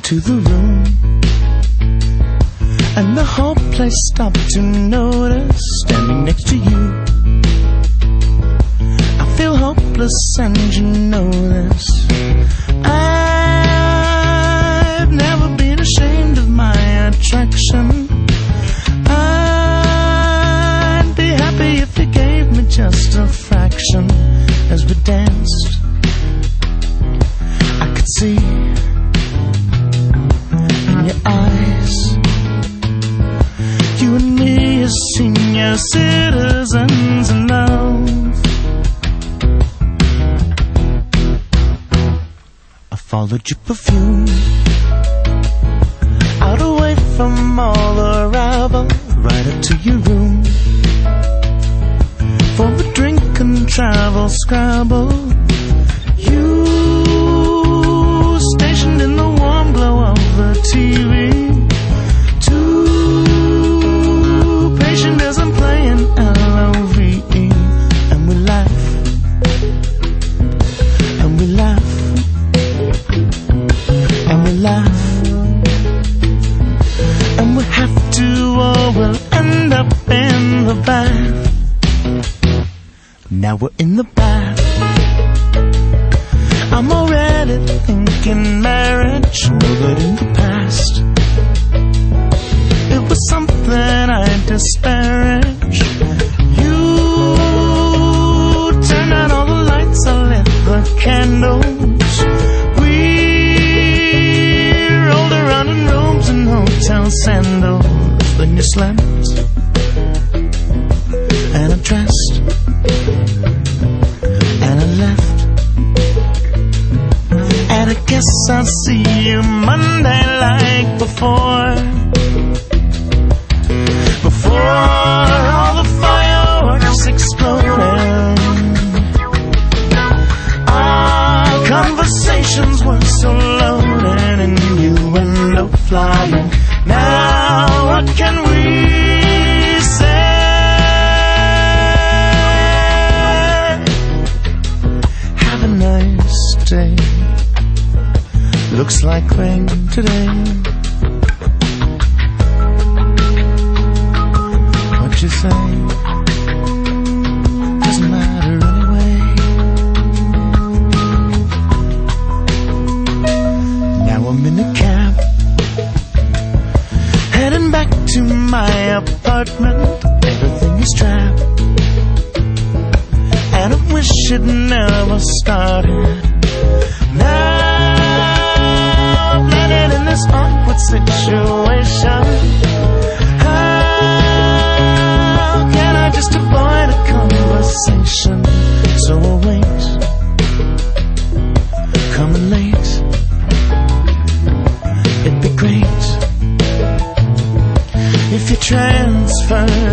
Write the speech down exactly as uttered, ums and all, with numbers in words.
into the room, and the whole place stopped to notice standing next to you. I feel hopeless and you know this. I've never been ashamed of my attraction. I'd be happy if you gave me just a fraction. As we danced, I could see in your eyes, you and me as senior citizens in love. I followed your perfume out away from all the rabble, right up to your room for a drink and travel scrabble. You stationed in the warm glow of the T V, too patient as I'm playing L O V E. And we laugh, and we laugh, and we laugh, and we have to, or we'll end up in the bath. Now we're in the bath. I'm already thinking marriage, know that in the past it was something I disparage. You turned out all the lights, I lit the candles. We rolled around in robes and hotel sandals. Then you slept and I dressed and I left, and I guess I'll see you Monday like before. Before all the fireworks exploded, our conversations were so loaded, and you were no flying. Now what can we say? Day. Looks like rain today. What you say doesn't matter anyway. Now I'm in a cab, heading back to my apartment. Everything is trapped, and I wish it never started. Now I'm landed in this awkward situation. How can I just avoid a conversation? So I'll wait, coming late. It'd be great if you transferred